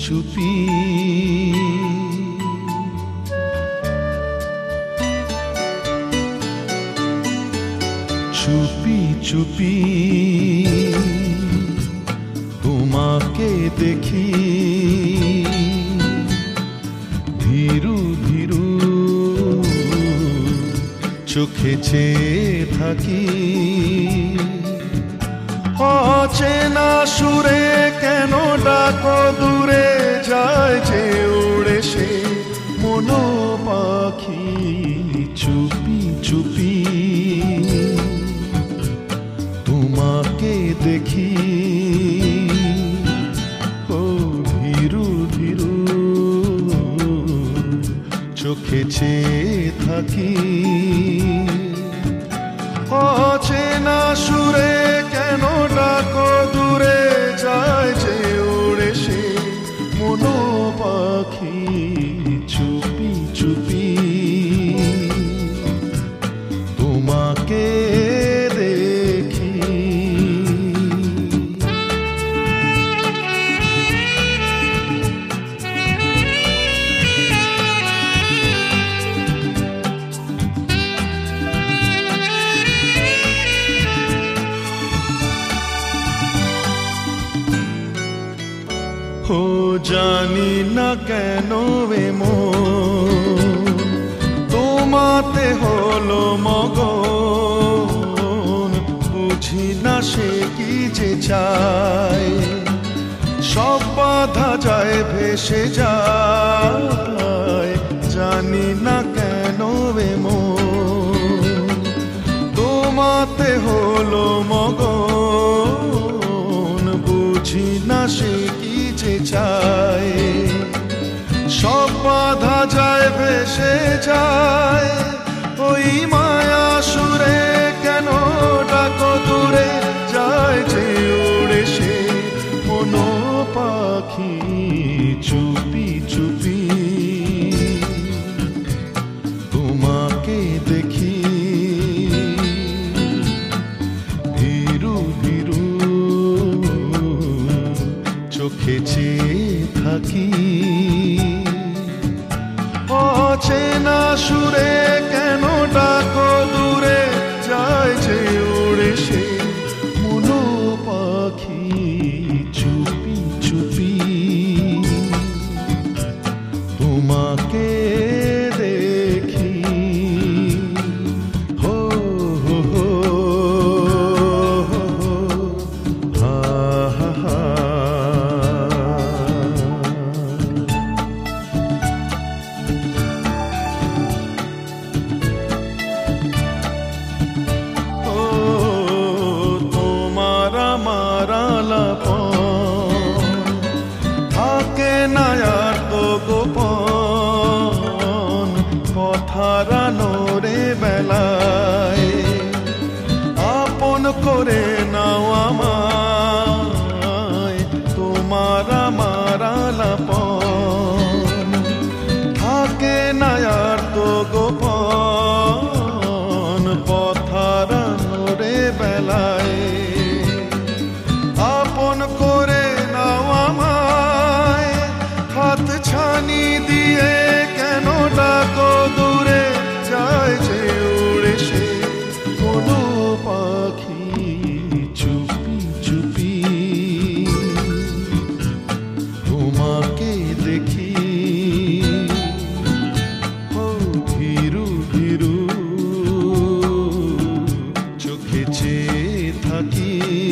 চুপি চুপি চুপি তোমাকে দেখি ধীরু ধীরু চোখে চেয়ে থাকি অচেনা সুরে কেন ডাকো দূরে যায় যে উড়ে সে মনো পাখি চুপি চুপি তোমাকে দেখি ও ধীরু ধীরু চোখে চেয়ে থাকি অচেনা সুরে কেন ডাকো দূরে যায় যে উড়ে সে মনো পাখি চুপি চুপি তোমাকে দেখি ও জানি না কেন এমন তোমাতে হলো মগন বুঝি না সে কি যে চায় সব বাধা যায় ভেসে যায় জানি না কেন এমন তোমাতে হলো মগন বুঝি না সে চায় সব বাধা যায় ভেসে যায় ওই মায়া সুরে কেন ডাকো দূরে যায় যে উড়ে সে মনো পাখি চুপি চুপি তোমাকে দেখি ধীরু ধীরু চোখে চেয়ে থাকি অচেনা সুরে কেন ডাকো দূরে যায় যে উড়ে সে মনো পাখি চুপি চুপি তোমাকে দেখি হো হো হো হা হা হা থাকে না আর তো গোপন পথারানোরে বেলায় আপন করে নাও আমায় তোমার আমার আলাপন থাকে না আর তো গোপন পথারানোরে বেলায় আপন করে নাও আমায় হাত ছানি দিয়ে কেন ডাকো দূরে যায় যে উড়ে সে কোনো পাখি চুপি চুপি তোমাকে দেখি ও ধীরু ধীরু চোখে চেয়ে থাকি